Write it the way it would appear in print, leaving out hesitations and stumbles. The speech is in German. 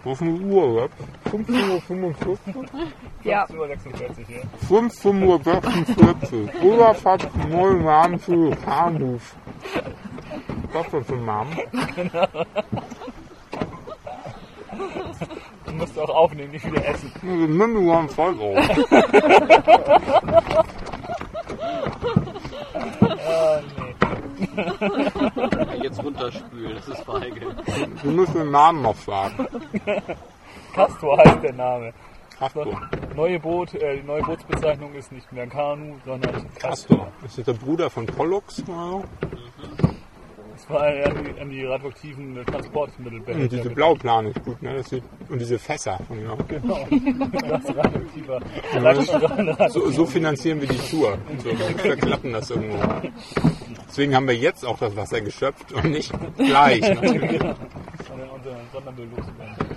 Rufen Uhr, 15:45 Uhr? Ja. 15:46 Uhr, ja. 15:46 Uhr. Oder fast 9 Namen zu Bahnhof. Was ist das für ein Name? Du musst auch aufnehmen, nicht wieder essen. Also nimm mir mal ein Zeug auf. Nee. Jetzt runterspülen, das ist feige. Du musst den Namen noch sagen. Castor heißt der Name. Castor. Die neue Bootsbezeichnung ist nicht mehr Kanu, sondern Castor. Ist das der Bruder von Pollux? Ja. Das war an die radioaktiven Transportmittel. Und diese Blauplane ist gut, ne? Und diese Fässer. Ja. Genau. Das ist radioaktiver. So finanzieren wir die Tour. So, wir verklappen das irgendwo. Deswegen haben wir jetzt auch das Wasser geschöpft und nicht gleich. Genau. Sondern unseren Sondermüll loswerden.